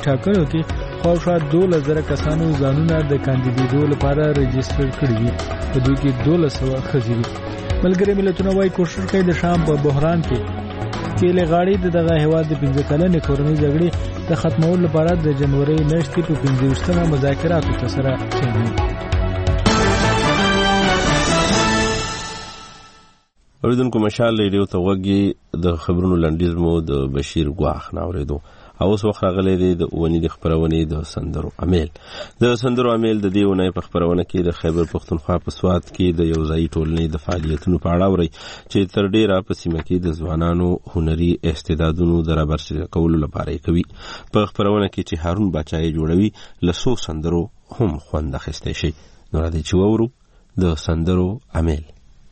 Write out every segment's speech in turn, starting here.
ټاکنو کې خواوشا 12,000 کسانو ځانونه د کاندیدېدو لپاره رجسټر کړي دي، په دوی کې 1200 ښځې دي. ملګري ملتونه وايي کوشش کوي د شام په بحران کې لغاړي دغه هیواد د 15 کلنې کورنۍ جګړې د ختمولو لپاره د جنوري میاشتې په 15مه مذاکراتو ترسره کړي. اوریدونکو مشال ریډیو ته وګي د خبرونو لنډیز مو د بشیر ګواخ ناوریدو. اوس وخت راغلی دی د اونۍ د خبرونې د سندرو امیل. د سندرو امیل د دې اونۍ په خبرونه کې د خیبر پختونخوا په سوات کې د یوځای ټولنې د فعالیتونو په اړه اوري چې تر ډیره په سیمه کې د ځوانانو هنري استعدادونو د برابر کولو لپاره کوي. په خبرونه کې چې هارون بچای جوړوي لسو سندرو هم خوند اخیستی شي. نو راځئ چې وورو د سندرو امیل.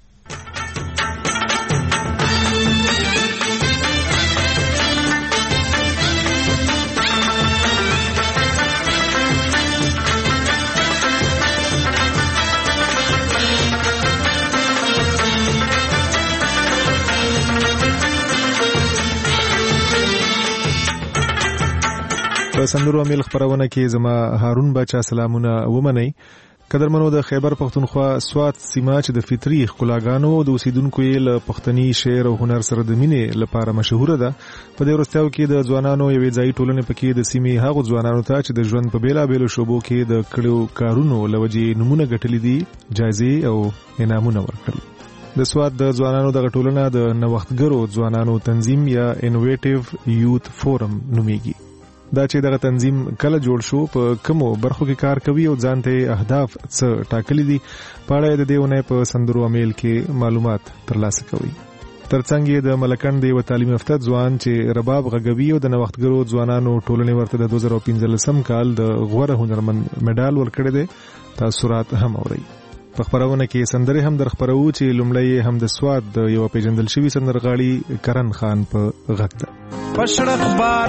په سندرو امیل خبرونه کې زما هارون بچا سلامونه ومنئ. قدرمنو د خیبر پختونخوا سوات سیمه چې د فطري ښکلاګانو د اوسیدونکو یې له پښتني شعر او هنر سره د مینې لپاره مشهوره ده. په دې وروستیو کې د ځوانانو یوې ځایي ټولنې پکې د سیمې هغو ځوانانو ته چې د ژوند په بیلابیلو شعبو کې د کړو کارونو له وجې نومونه ګټلي دي جایزې او انعامونه ورکړل. د سوات د ځوانانو دغه ټولنه د نوښتګرو ځوانانو تنظیم یا انوویټیو یوت فورم نومیږي. دا چې دغه تنظیم کله جوړ شو، په کومو برخو کې کار کوي او ځانته اهداف څه ټاکلي دي، په اړه د دې اونۍ په سندرو امیل کې معلومات ترلاسه کوي. ترڅنګ یې د ملکند یو تعلیم یافته ځوان چې رباب غږوي او د نوښتګرو ځوانانو ټولنې ورته د 2015 کال د غوره هنرمند میډال ورکړی دی. تاثرات هم اوري. په خبرونه کې سندرې هم در خبرو چې لومړی هم د سواد د یو پیژندل شوی سندرغاړي کرن خان په غږ ده. پشرق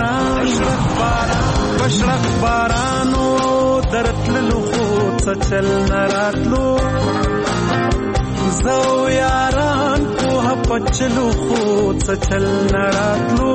بارانو درتللو خو څچل نراتلو زو یاران په پچلو خو څچل نراتلو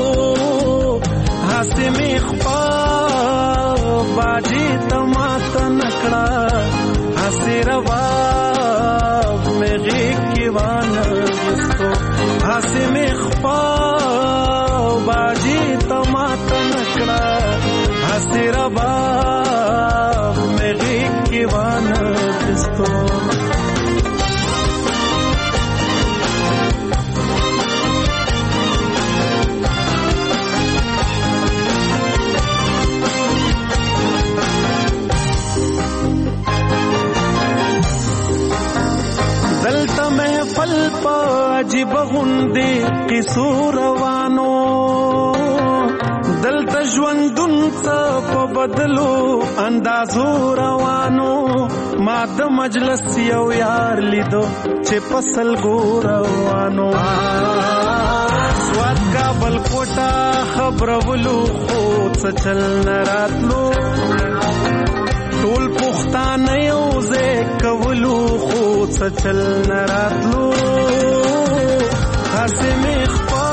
هسته می خپا باجی تمات نکړه هسته روا مغی کی وان وستو هسته می خپا باجی تمات نکړه هسته روا مغی کی وان وستو دلتا محفل پا عجیب غندی قصو روانو دلتا ژوندون څه په بدلو اندازو روانو ما د مجلس یو یار لیدو چې پسل ګو روانو سواد کابل کوټه خبرولو خو څه چل نراتلو ټول پښتانه یو ځای کولو خو څه چل نراتلو هسې مې خپا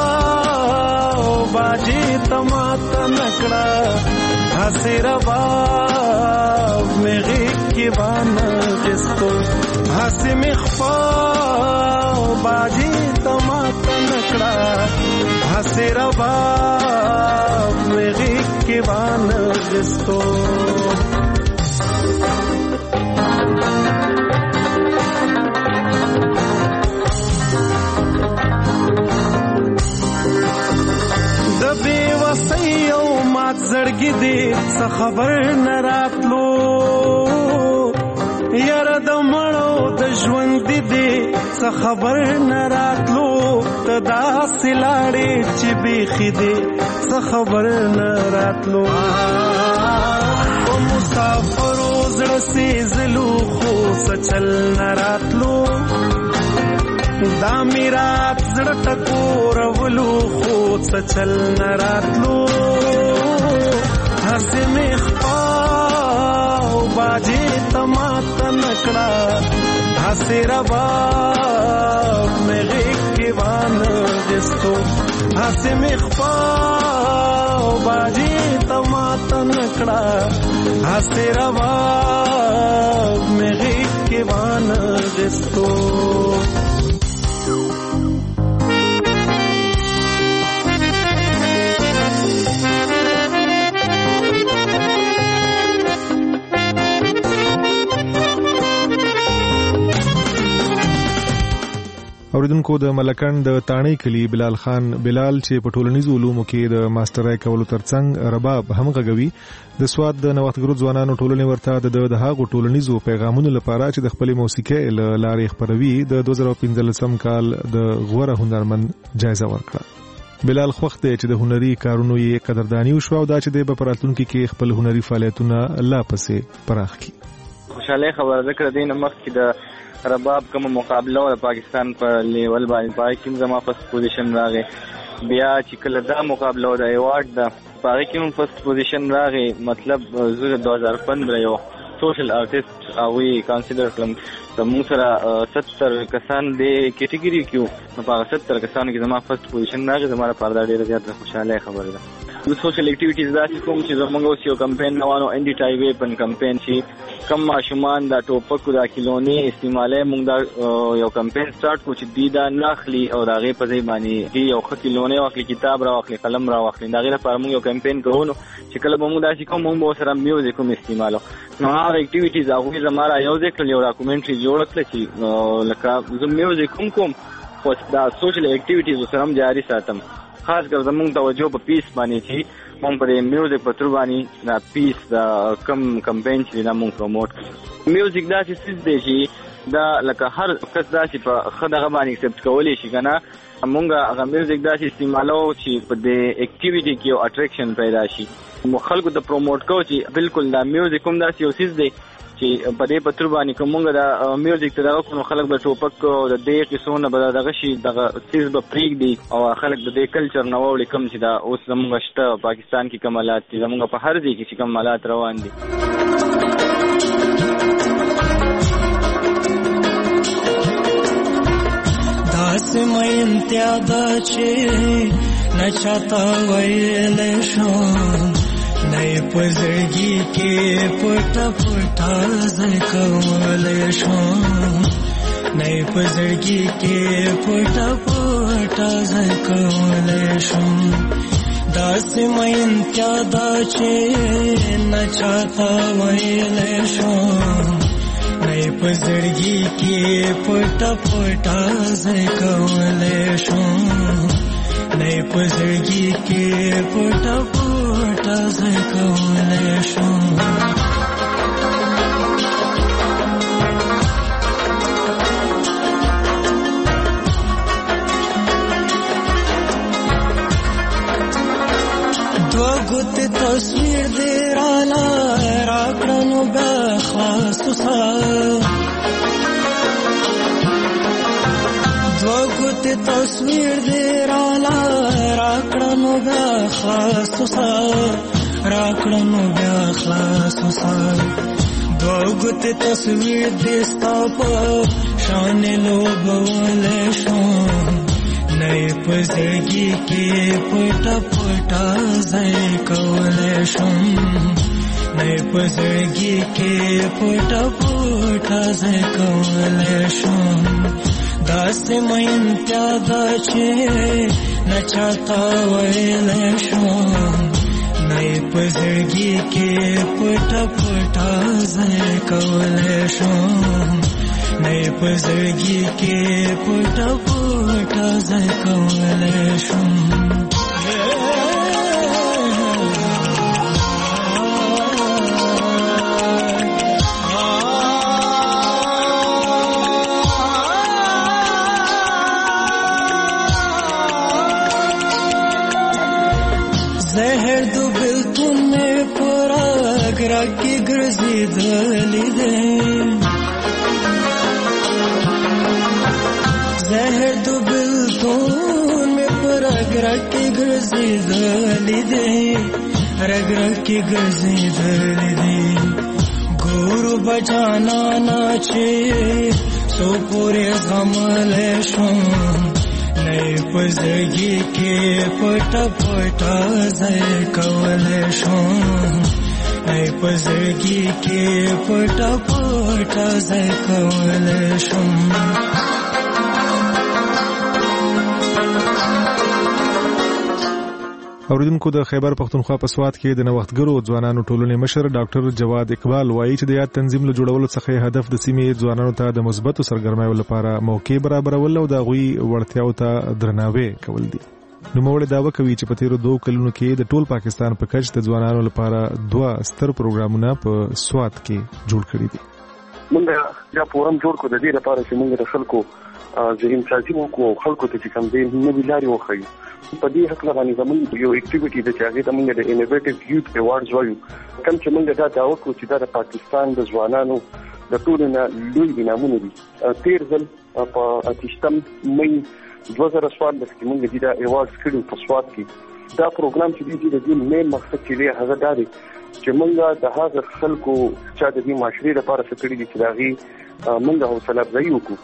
باجی تمات نکړه هسې رباب مې غېږ کې وانغېستو هسې مې خپا باجی تمات نکړه هسې رباب مې غېږ کې وانغېستو زړګي دې څه خبر نه راتلو یاره د مړو د ژوند دې څه خبر نه راتلو ته داسې لاړې چې بیخي دې څه خبر نه راتلو په مسافرو زړه سېزلو خو څه چل نه راتلو دا میرات زړه ټکورولو خو څه چل نه راتلو هسې مې خپا باجی تمات نکړه هسې رباب مې غېږ کې وانغېستو هسې مې خپا باجی تمات نکړه هسې روا مې غېږ کې وانغستو اوریدونکو د ملکن د تانۍ کلی بلال خان بلال چې په ټولنیزو علومو کې د ماسترۍ کولو ترڅنګ رباب هم غږوي د سواد د نوښتګرو ځوانانو ټولنې ورته د هغو ټولنیزو پیغامونو لپاره چې د خپل موسیقۍ لارې خپروي د 2015 کال د غوره هنرمند جایزه ورکړه. بلال خوښ دی چې د هنري کارونو یې قدرداني وشوه او دا چې د راتلونکي کې خپل هنري فعالیتونه لا پسې پراخ کړي. خوشاله خبره ده کړه دینه مخ کې د رباب کوم مقابله د پاکستان په لیول باندې پای کې زما فرست پوزیشن راغی بیا چې کله دا مقابله د ایوارډ د پای کې فرست پوزیشن راغی مطلب زه 2015 یو سوشل آرټیست او وی کانسیډر کړم د موږ سره 70 کسان د کیټګری کې په 70 کسانو کې زما فرست پوزیشن راغی زما لپاره دا ډیره زیاته خوشاله خبره ده. د سوشل اکټیویټیز داسې کوم چې زموږ اوس یو کمپین روانو انډي ټای ویپن کمپین چې کم ماشومان دا ټوپک دا کلونې استعمالي موږ دا یو کمپین سٹارټ کو چې دی دا ناخلی او دا غي په ځای باندې دی یو خط کلونې واخلي کتاب را واخلي قلم را واخلي دا غي لپاره موږ یو کمپین کوو چې کله موږ دا چې کوم موږ سره میوزیک هم استعمالو نو هغه اکټیویټیز هغه زماره یو ځکه یو ډاکومنټري جوړ کړل چې لکه زه میوزیک کوم خو دا سوشل اکټیویټیز سره هم جاری ساتم خاص کر زمونږ توجه په پیس باندې چې مونږ په میوزیک په تر باندې دا پیس دا کم کمپین چې دا مونږ پروموټ کړو. میوزیک دا چې څه دی چې دا لکه هر کس دا چې په خدغه باندې ایکسپټ کولی شي کنه مونږ هغه میوزیک دا چې استعمالو چې په دې اکټیویټي کې یو اټریکشن پیدا شي مو خلکو ته پروموټ کوو چې بالکل دا میوزیک هم دا یو څه دی چې په دې پتر باندې کومه دا میوزیک ته دا کوم خلک به ټوپک او د دې قصونه به دغه شي دغه سیس به پریک دی او خلک د دې کلچر نو وړي کوم چې دا اوس زموږ شته پاکستان کې کمالات دي زموږ په هر ځای کې چې کمالات روان دي. داس مې امتیاز چې نه چاته ویل شو نئی پزړګي کې پټ پټ زکول شو نئی پزړګي کې پټ پټ زکول شو داس مې امتیاز چې نه چاته ویل شو نئی پزړګي کې پټ پټ زکول شو نئی پزړګي کې پټ پټ زکول شو دو ګوت تصویر دې رانا راکړنو به خاصو دو ګوت تصویر دې رانا راکړنو به خاصو راکړنو بیا خلاصو دو ګوت تصویر دې ستا په شان لوبول شو نئی پزړګي کې پټ پټ ځای کول شو نئی پزړګي کې پټ پټ ځای کول شو داس مې امتیاز چې نه چاته ویل شو نئی پزړګي کې پټ پټ ځای کول شو نئی پزړګي کې پټ پټ ځای کول شو زهر دو بلتون میں پورا گرا کی گرزی دلی دے زهر دو بلتون میں پورا گرا کی گرزی دلی دے رگرا کی گرزی دلی دے گورو بجانا ناچے سو پورے غمل شو نئی پزړګي کې پټ پټ ځای کول شو پزړګي کې پټ پټ ځکول شم اوریدونکو د خیبر پختونخوا په سوات کې د نوښتګرو ځوانانو ټولنې مشر ډاکټر جواد اقبال وایي چې د یاد تنظیم له جوړولو څخه هدف د سیمې ځوانانو ته د مثبتو سرګرمیو لپاره موقع برابرول او د هغوی وړتیاو ته درناوی کول دي. نوموړی دعوه کوي چې په تیرو 2 کلونو کې د ټول پاکستان په کچ د ځوانانو لپاره 2 ستر پروګرامونه په سوات کې جوړ کړي دي. موږ دا فورم جوړ کړو د دې لپاره چې موږ د خلکو ذهن سازي وکړو، خلکو ته چې کوم دې نوې لارې وښیو. په دې حق باندې زموږ یو اکټیویټي د چاغې ته موږ د انوویټیو یوث ایوارډز وایو، کوم چې موږ دا دعوه کوو چې دا د پاکستان د ځوانانو د ټولو نه لوی انعامونه دي. تیر ځل په 28 مې 2014 کې موږ دا ایوارډز کړو په سوات کې. دا پروګرام چې د دې مین مقصد چې هغه دا دی چې موږ د هغه خلکو چې د دې معاشري لپاره څه کړی دي چې داغي موږ حوصله افزایي وکړو.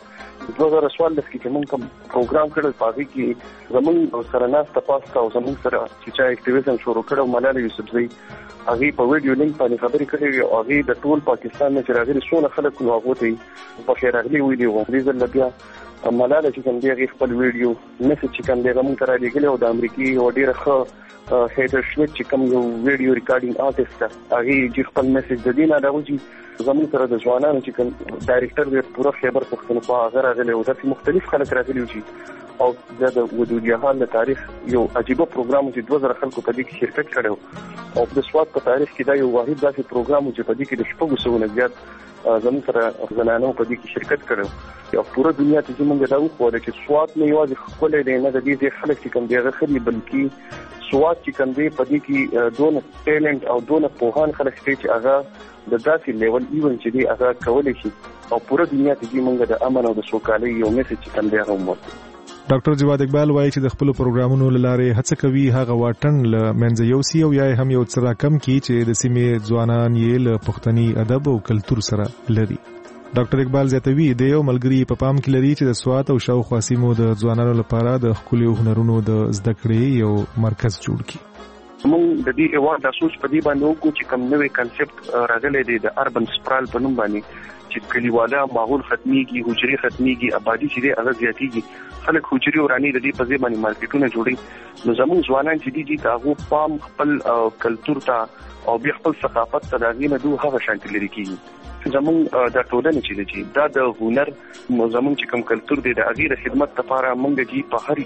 2014 کې موږ کوم پروګرام کړل، پاږي کې زموږ سره ناس تاسو او زموږ سره چې اکټیویزم شروع کړو. ملاله یوسفزئی هغه په ویډیو لینک باندې خبرې کړې او هغه د ټول پاکستان نه چې راغلي څونه خلک نو هغه ته په خیر راغلي ویډیو وغوړي ځل بیا ملاله چې کوم دی خپل ویډیو میسج چې کوم دی موږ ته راغلی او د امریکای او ډیره ښه هیټر شوت چې کوم یو ویډیو ریکارډینګ آرټیست هغه چې خپل میسج د دینه راوځي زموږ سره د ځوانانو چې کوم ډایریکټر دی پوره خیبر پختونخوا هغه راغلی او د مختلف خلک راغلي وي او د وجود جهان د تاریخ یو عجیب پروګرام چې 2000 خلکو په دې کې شرکت کړو او د سوات په تاریخ کې دا یو واحد داسې پروګرام چې په دې کې د شپږو سوونه زیات زموږ سره زنانو په دې کې شرکت کړو. یو پوره دنیا ته موږ دا وخوړل چې سوات نه یوازې خپل دی نه د دې خلک چې کوم دی هغه خلی بلکې سوات چې کوم دی په دې کې دونه ټیلنت او دونه پوهان خلک چې هغه د داسې لیول ایون چې دی هغه کولای شي او پوره دنیا ته موږ د امن او د سوکالۍ یو میسج چې کوم دی هغه مو. ډاکټر جواد اقبال وایي چې د خپل پروګرامونو لاره هڅه کوي هغه واټن له منځ یوسي او یا هم یو څه راکم کی چې د سیمې ځوانان یې له پښتني ادب او کلتور سره لري. ډاکټر اقبال زیاتوي د یو ملګری په پام کې لري چې د سوات او شاوخوا سیمو د ځوانانو لپاره د ښکلي هنرونو د زده کړې یو مرکز جوړ کړي. موږ د دې ایوارډ د سوچ په دې باندې وکړو چې کوم نوې کانسپټ راغلی دی د اربن سپرال په نوم باندې چې کلیواله ماحول ختميږي، حجري ختميږي، آبادی چې هغه زیاتېږي، خلک حجري ورانی د دې په ځای باندې مارکیټونه جوړي. نو زموږ ځوانان چې دي تاسو پام خپل کلچر ته او بیا خپل ثقافت ته داغینه دوه هغه شانتي لري کیږي. زموږ د ټولنې چې دي دا د هنر زموږ چې کوم کلچر دی د اغیر خدمت لپاره موږ دي په هر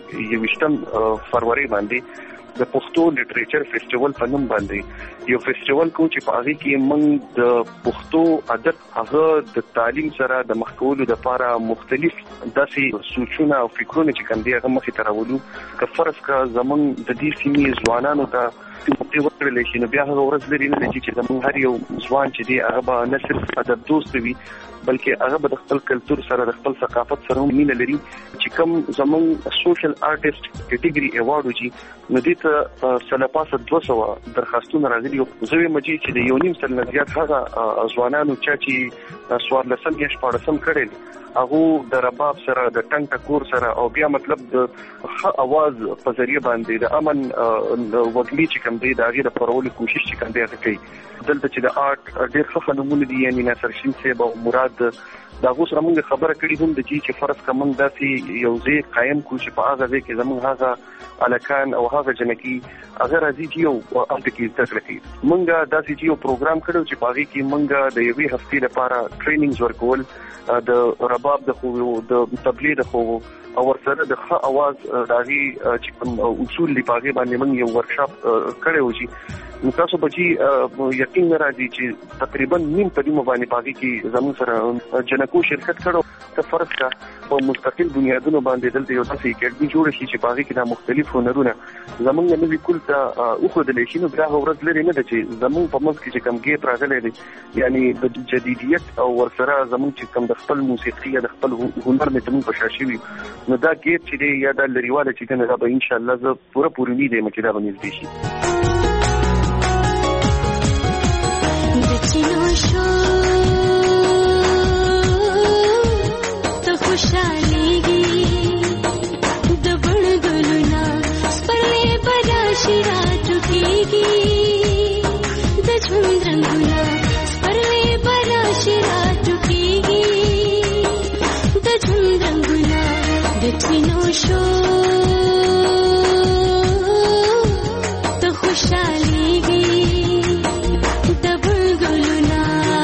28 فروری باندې د پښتو لټریچر فیسټیوال په نوم باندې یو فیسټیوال کو چې په هغه کې موږ د پښتو ادب هغه د تعلیم سره د مخکولو لپاره مختلف داسې سوچونه او فکرونه چې کوم دی هغه مخې ته راوړو. که فرض کا زموږ د دې سیمې ځوانانو ته په وکړل شي نو بیا هغه ورځ لري نه چې زموږ هر یو ځوان چې دی هغه به نه صرف ادب دوست وي بلکې هغه به د خپل کلچر سره د خپل ثقافت سره مینه لري. چې کوم زموږ سوشل آرټیست کټګوري ایوارډ وږي نو دې ته سلپاسه 200 درخواستونه راغلي او زوی مجي چې د یو نیم سل نه زیات هغه ځوانانو چې سوار لسم یا شپاړسم کړي هغه د رباب سره د ټنګ ټکور سره او بیا مطلب د ښه आवाज په ذریعہ باندې د امن وګړي چې کوم دی د هغه د پرولو کوشش چې کوم دی کوي. دلته چې د آرټ ډېر ښه فنونه دي یعنی ناصر شین صاحب او مراد دا غوښ رمنګ خبره کړي هم د چې فرض کوم داسې یو ځای قائم کو چې په هغه ځای کې زموږ هغه الکان او هغه جنکی هغه راځي چې یو امر کې ذکر کړي. موږ داسې یو پروګرام کړو چې په هغه کې موږ د یوې هفتې لپاره ټریننګز ورکول د رباب د خو د تبلیغ د خو او ورسره د ښه आवाज داغي چې اصول لپاره باندې موږ یو ورکشاپ کړو چې نو تاسو به یقین راځي چې تقریبا نیم په دې باندې باقي کې زموږ سره جنکو شرکت کړو. ته فرض کا په مستقل بنیادونو باندې دلته یو تاسو اکیډمي جوړ شي چې باقي کې د مختلف هنرونه زموږ نوې کول ته خو د لېشینو بیا ورځ لري نه چې زموږ په منځ کې چې کم ګیپ راغلی دی یعنی د جدیدیت او ورسره زموږ چې کم د خپل موسیقي د خپل هنر مې تمون په شاشي وي نو دا ګیپ چې دی یا د لريواله چې کنه دا به ان شاء الله زه پوره امید یم چې دا به نږدې شي. Shira chukegi, the ژوند رنګونه سپرلي به راشي راټوکېږي د ژوند رنګونه د چینو شو ته خوشحالېږي د بلبلونه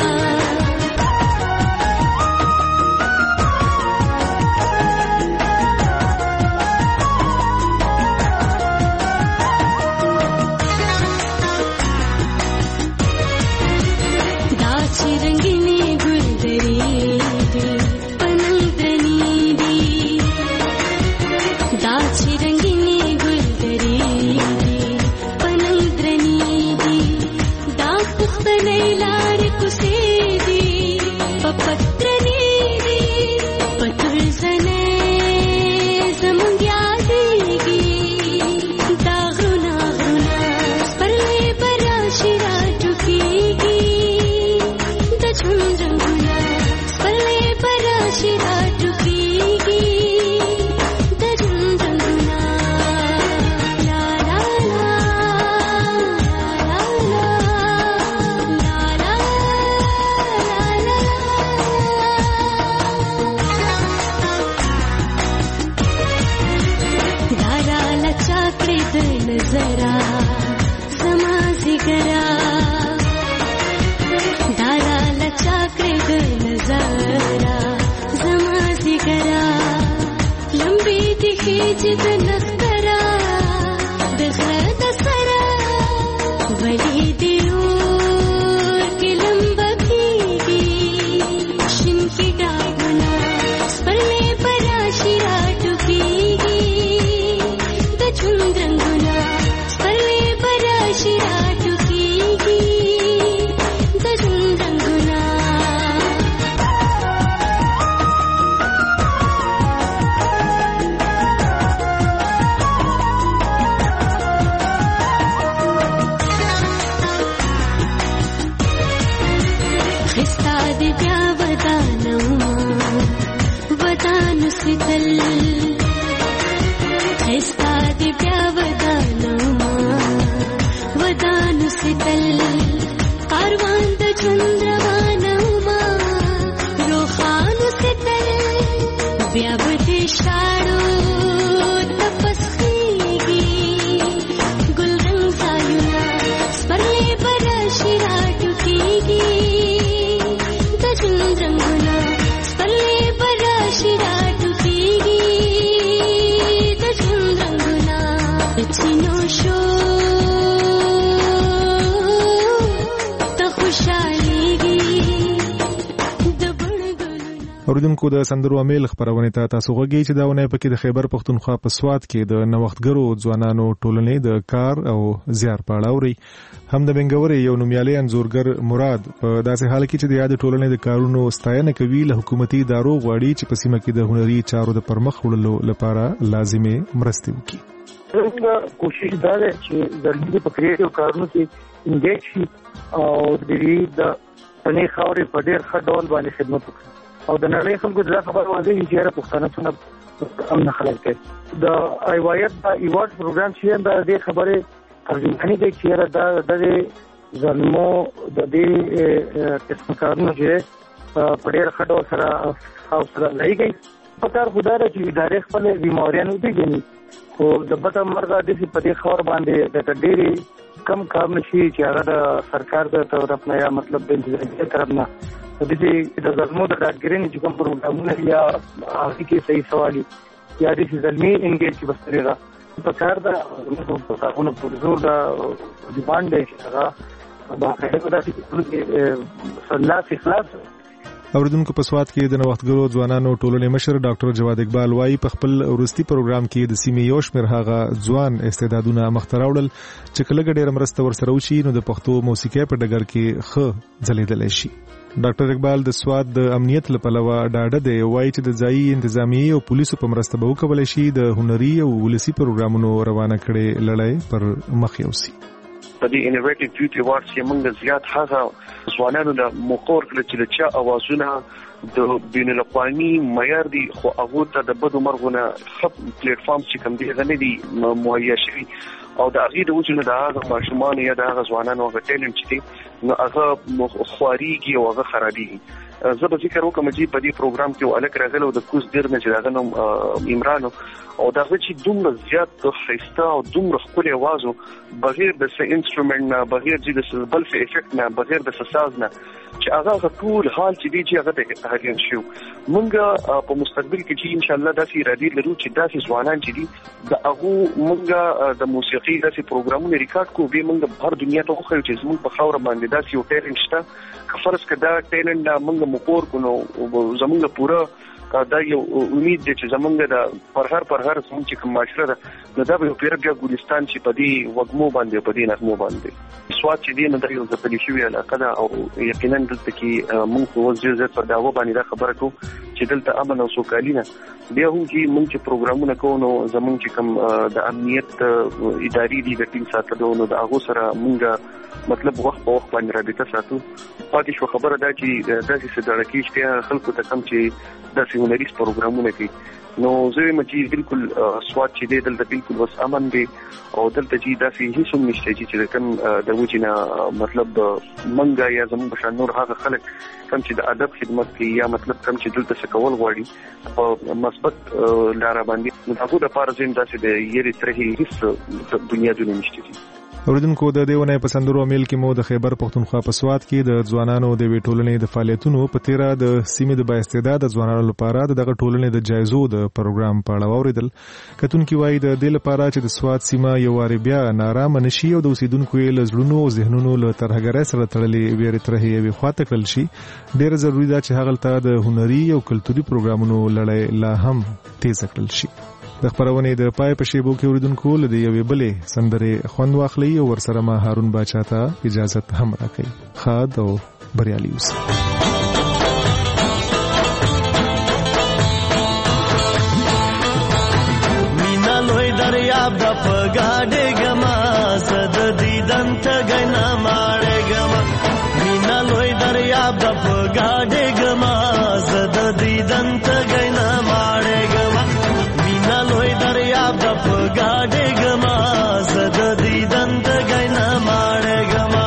اوریدونکو د سندرو امیل خبرونه ته تاسو غوږی چې دا ونه پکې د خیبر پختونخوا په سواد کې د نوښتګرو ځوانانو ټولنې د کار او زیار په اړه اوري. هم د بنګوري یو نومیالي انزورګر مراد په داسې حال کې چې د یاد ټولنې د کارونو ستاینه کوي له حکومتي ادارو غواړي چې په سیمه کې د هنري چارو د پرمخ وړلو لپاره لازمي مرستې وکړي. څنګه کوشش دا ده چې د په کریټیو کارونو کې انګیج شي او د دې د پنې خاورې په ډېر ښه ډول باندې خدمت وکړي او د نړۍ خلکو دا خبر واضح چې را پښتانه څنګه امن خلک کوي. د ایوایت د ایوارډ پروګرام چې دا د خبره ترجمانی کوي چې دا د ظلمو د دې قسم کارونه چې په ډېر ښه ډول سره حوصله لري. په کار خدای چې ادارې خپل بیماریانو پیژني خو د بټه مرګه د په دې خبر باندې د ډېری کم کار نشي چې هغه د سرکار د طرف نه یا مطلب د انتظامیه طرف نه د دې د ظلمو د ډاګرین چې کوم پروګرامونه یا هغه کې صحیح سوالي یا د ظلمي انګیج بسریږي په کار دا په کارونو په زور دا ډیماند دی چې هغه باندې دا چې خلاص اوریدونکو په سواد کې د نوښتګرو ځوانانو ټولنې مشر ډاکټر جواد اقبال وايي په خپل ورستي پروګرام کې د سیمې یو شمېر هغه ځوان استعدادونه مخته راوړل چې کله ډېر مرسته ورسره وشي نو د پښتو موسیقۍ په ډګر کې ښه ځلېدلی شي. ډاکټر اقبال د سواد د امنیت لپاره ډاډه دی وایي چې د ځایي انتظامیې او پولیسو په مرسته به وکولای شي د هنري او ولسي پروګرامونو روانه کړي لړۍ پر مخ یوسي. په دې انوویټیو یوت ایوارډز کې موږ زیات هغه ځوانانو د مقور کړ چې د چا اوازونه د بین الاقوامي معیار دي خو هغه ته د بدو مرغونه خپ پلیټ فارم چې کوم دی غنې دي مهیا شوی او د هغې د وجې نه د هغه ماشومان یا د هغه ځوانانو هغه ټیلنټ چې دی نو هغه خوارېږي او هغه خرابېږي. زه به ذکر وکړم چې په دې پروګرام کې یو هلک راغلی د کوز دیر نه چې د هغه نوم عمران او د هغه چې دومره زیات ښایسته او دومره ښکلی اواز و بغیر د څه انسټرومنټ نه، بغیر چې د څه بل څه افیکټ نه، بغیر د څه ساز نه، چې هغه ټول حال چې دی چې هغه د هغه شو. موږ په مستقبل کې چې ان شاء الله داسې ارادې لرو چې داسې ځوانان چې دي د هغه موږ د موسیقي داسې پروګرامونه ریکارډ کوو، به موږ بهر دنیا ته وښیو چې زموږ په خاوره باندې داسې یو ټیلنټ شته که فرض کړه دا ټیلنټ موږ مقور کړو نو زموږ پوره دا یو امید دی چې زمونږ د پرهر زمونږ چې کوم معاشره ده نو دا به یو پیر بیا ګلستان چې په دې وږمو باندې په دې نغمو باندې سواد چې دی نو دا یو ځپلې شوې علاقه ده او یقینا دلته کې موږ اوس ډېر زیات په دعوه باندې دا خبره کوو چې دلته امن او سوکالي نه بیا هم چې موږ چې پروګرامونه کوو نو زمونږ چې کوم د امنیت ادارې دي د ټیم ساتلو نو د هغو سره موږ مطلب وخت په وخت باندې رابطه ساتو. پاتې شو خبره دا چې داسې څه ډړکې شته خلکو ته کم چې داسې هنري پروګرامونه کوي نو زه وایم چې بالکل سواد چې دی دلته بالکل بس امن دی او دلته چې داسې هیڅ هم نشته چې کوم د وجې نه مطلب منګه یا زموږ په شان نور هغه خلک کم چې د ادب خدمت کوي یا مطلب کم چې دلته څه کول غواړي په مثبت لاره باندې نو هغو دپاره زه یم داسې د یېرې ترهې هیڅ بنیادونه نشته دي. اوریدونکو د دې ونې په سندرو میل کې مو د خیبر پښتونخوا په سواد کې د ځوانانو د وی ټولنې د فعالیتونو په تیرا د سیمې د بااستعداد ځوانانو لپاره دغه ټولنې د جایزو د پروګرام په اړه اوریدل. کتونکو وایي د دې لپاره چې د سواد سیمه یو واری بیا نارامه نشي او د اوسیدونکو له زړونو او ذهنونو له ترهګرۍ سره تړلې ویرې ترهې وي خواته کړل شي ډېر ضروری ده چې هغه ته د هنري او کلتوري پروګرامونو لړۍ لا هم تیز کړل شي. د خبرونې د پای په شیبو کې اوریدونکو له یوې بلې سندرې خوند واخلي او ورسره ما هارون باچا ته اجازه هم راکړي. خاد او بریالي اوسئ. مینا لوی دریاب د پګاډې ګما زد دیدن ته غنا ماړې ګما مینا لوی دریاب د پګاډې ګما زد دیدن ته غنا ماړې ګما مینا لوی دریاب د پګاډې ګما زد دیدن ته غنا ماړې ګما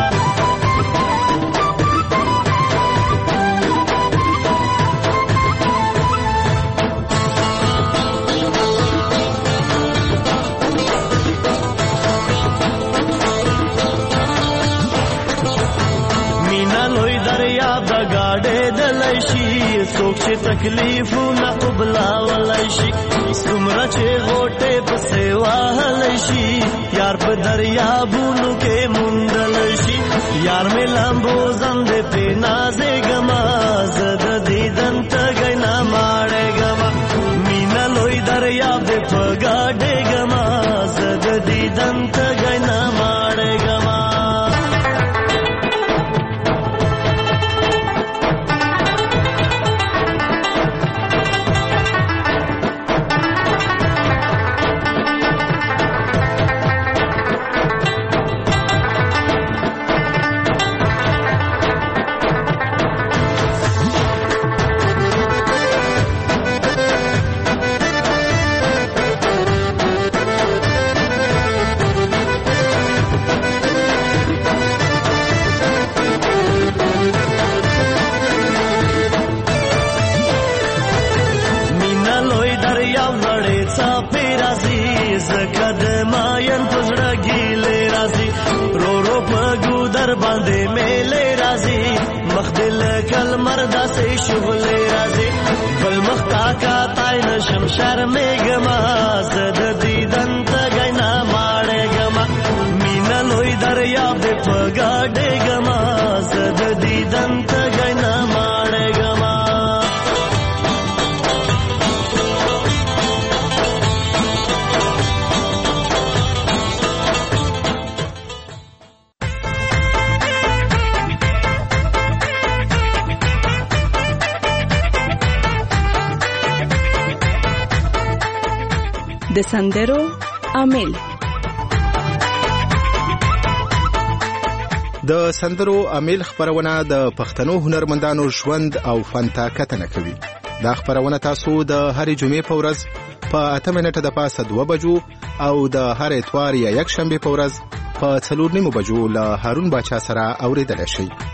څوک چې تکلیفونه وبلاولی شي څومره چې غوټې پسې وهلی شي یار په دریابونو کې موندلی شي یار مې لامبو زندې پرې نازېږمه زه د دیدن تږی نه ماړېږمه مینه لوی دریاب دې په ګاډېږمه زه د دیدن تږی نه ماړېږمه باندې میلې راځي مخ دل کلمر داسې شغلې راځي بل مخ کاکا تای نشم شرمېږمه زه د دیدن تږی نه ماړېږمه مینه لوی دریاب دې په ګاډېږمه زه د دیدن تږی نه ماړېږمه د سندرو عامل د سندرو عامل خبرونه د پښتنو هنرمندانو ژوند او فن ته کتنه کوي. دا خبرونه تاسو د هرې جمعې په ورځ په 8 منټه د پاسه 2 بجو او د هر اتوار یا یک شنبه په ورځ په 4 بجو له هارون باچا سره اوریدل شي.